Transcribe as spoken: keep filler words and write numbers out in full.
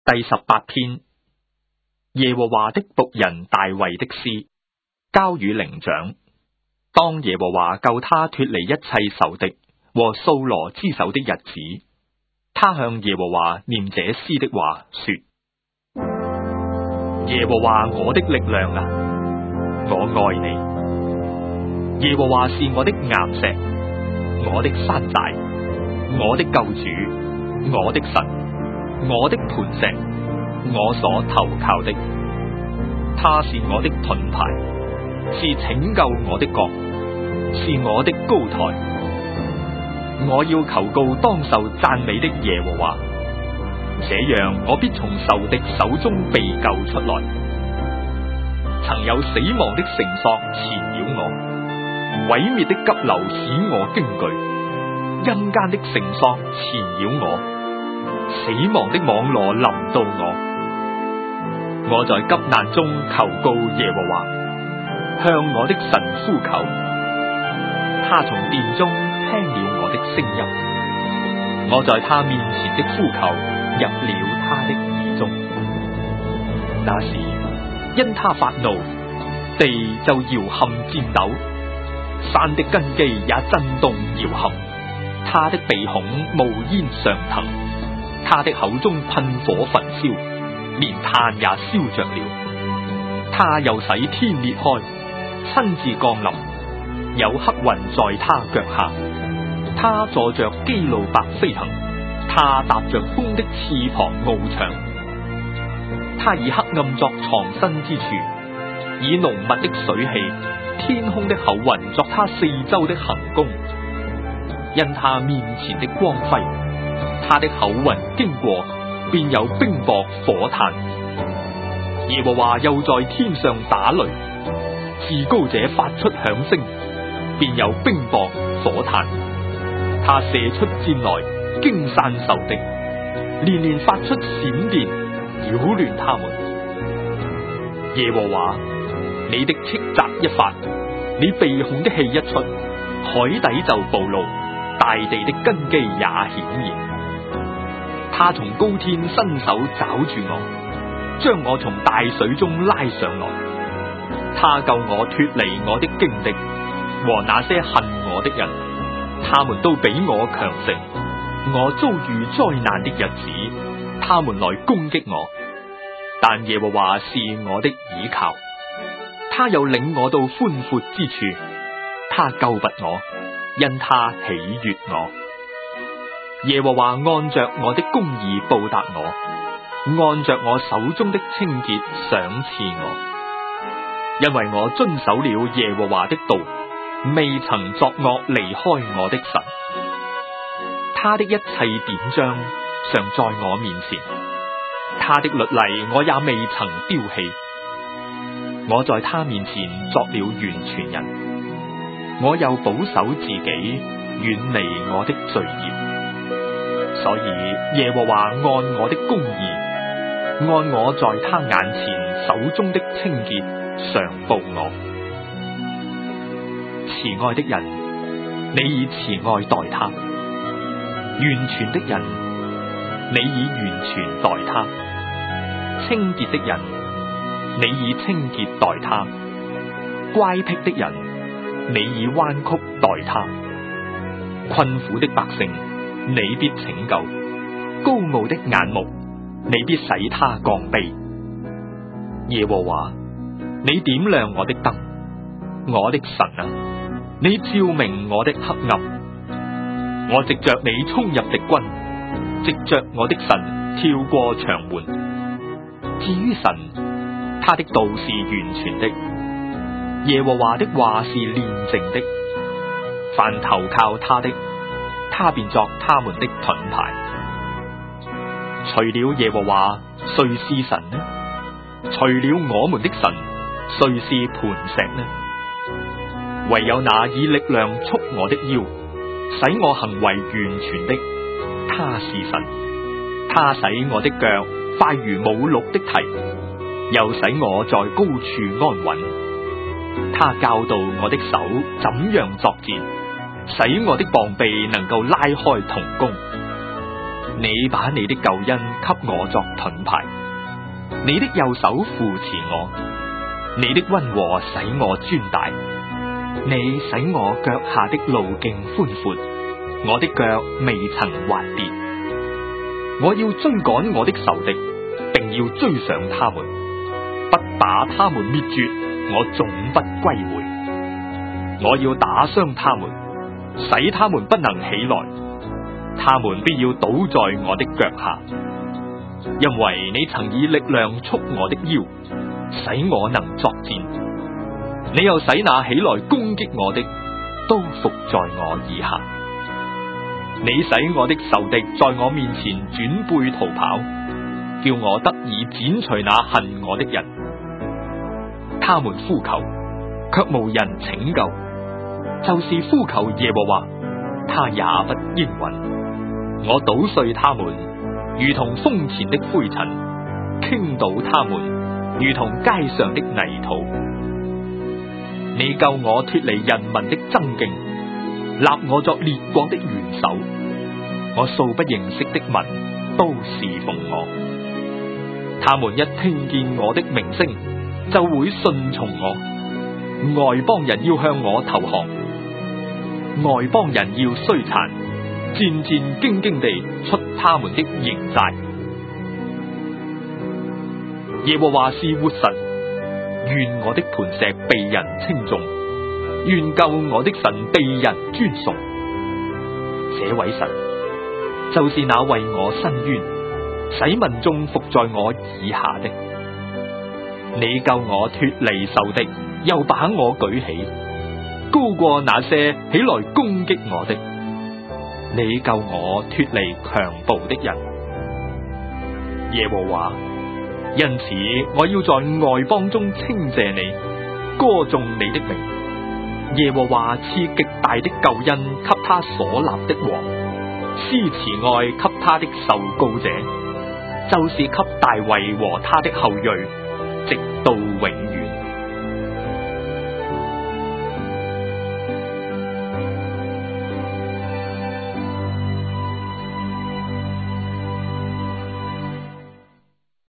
第十八篇，耶和華的僕人大衛的詩，交與伶長。當耶和華救他脫離一切仇敵和掃羅之手的日子，他向耶和華念這詩的話說：耶和華我的力量啊，我愛你。耶和華是我的岩石，我的山寨，我的救主，我的神，我的磐石，我所投靠的。他是我的盾牌，是拯救我的角，是我的高台。我要求告當受讚美的耶和華，這樣我必從仇敵手中被救出來。曾有死亡的繩索纏繞我，毀滅的急流使我驚懼，陰間的繩索纏繞我，死亡的網羅臨到我。我在急難中求告耶和華，向我的神呼求。他從殿中聽了我的聲音，我在他面前的呼求入了他的耳中。那時因他發怒，地就搖撼顫抖，山的根基也震動搖撼。他的鼻孔冒煙上騰，他的口中噴火焚燒，連炭也燒着了。他又使天裂開，親自降臨，有黑雲在他腳下。他坐着基路伯飛行，他踏着風的翅膀翱翔。他以黑暗作藏身之處，以濃密的水氣、天空的厚雲作他四周的行宮。因他面前的光輝，他的厚雲經過，便有冰雹火炭。耶和華又在天上打雷，至高者發出響聲，便有冰雹火炭。他射出箭來，驚散仇敵，連連發出閃電，擾亂他們。耶和華，你的斥責一發，你鼻孔的氣一出，海底就暴露，大地的根基也顯現。他從高天伸手抓住我，將我從大水中拉上來。他救我脫離我的勁敵和那些恨我的人，他們都比我強盛。我遭遇災難的日子，他們來攻擊我，但耶和華是我的倚靠。他又領我到寬闊之處，他救拔我，因他喜悅我。耶和華按着我的公義報答我，按着我手中的清潔賞賜我。因為我遵守了耶和華的道，未曾作惡離開我的神。他的一切典章常在我面前，他的律例我也未曾丟棄。我在他面前作了完全人，我又保守自己，遠離我的罪孽。所以耶和華按我的公義，按我在他眼前手中的清潔常報我。慈愛的人，你以慈愛待他；完全的人，你以完全待他；清潔的人，你以清潔待他；乖僻的人，你以彎曲待他；困苦的百姓，你必拯救；高傲的眼目，你必使他降卑。耶和華，你點亮我的燈，我的神啊，你照明我的黑暗。我藉着你衝入敵軍，藉着我的神跳過牆門。至於神，他的道是完全的，耶和華的話是煉淨的。凡投靠他的，他便作他們的盾牌。除了耶和華，誰是神呢？除了我們的神，誰是磐石呢？唯有那以力量束我的腰，使我行為完全的，他是神。他使我的腳快如母鹿的蹄，又使我在高處安穩。他教導我的手怎樣作戰，使我的膀臂能夠拉開銅弓。 你把你的救恩給我作盾牌，你的右手扶持我，你的溫和使我尊大，你使我腳下的路徑寬闊，我的腳未曾滑跌。我要追趕我的仇敵，並要追上他們，不把他們滅絕，我總不歸回。我要打傷他們，使他們不能起來，他們必要倒在我的腳下。因為你曾以力量束我的腰，使我能作戰。你又使那起來攻擊我的，都伏在我以下。你使我的仇敵在我面前轉背逃跑，叫我得以剪除那恨我的人。他們呼求，卻無人拯救，就是呼求耶和華，他也不應允。我搗碎他們，如同風前的灰塵，傾倒他們，如同街上的泥土。你救我脫離人民的爭競，立我作列國的元首。我素不認識的民都侍奉我，他們一聽見我的名聲，就會順從我。外邦人要向我投降，外邦人要衰殘，戰戰兢兢地出他們的營寨。耶和華是活神，願我的磐石被人稱頌，願救我的神被人尊崇。這位神就是那為我伸冤，使民眾伏在我以下的。你救我脫離仇敵，又把我舉起，高過那些起來攻擊我的。你救我脫離強暴的人。耶和華，因此我要在外邦中稱謝你，歌頌你的名。耶和華賜極大的救恩給他所立的王，施慈愛給他的受膏者，就是給大衛和他的後裔，直到永遠。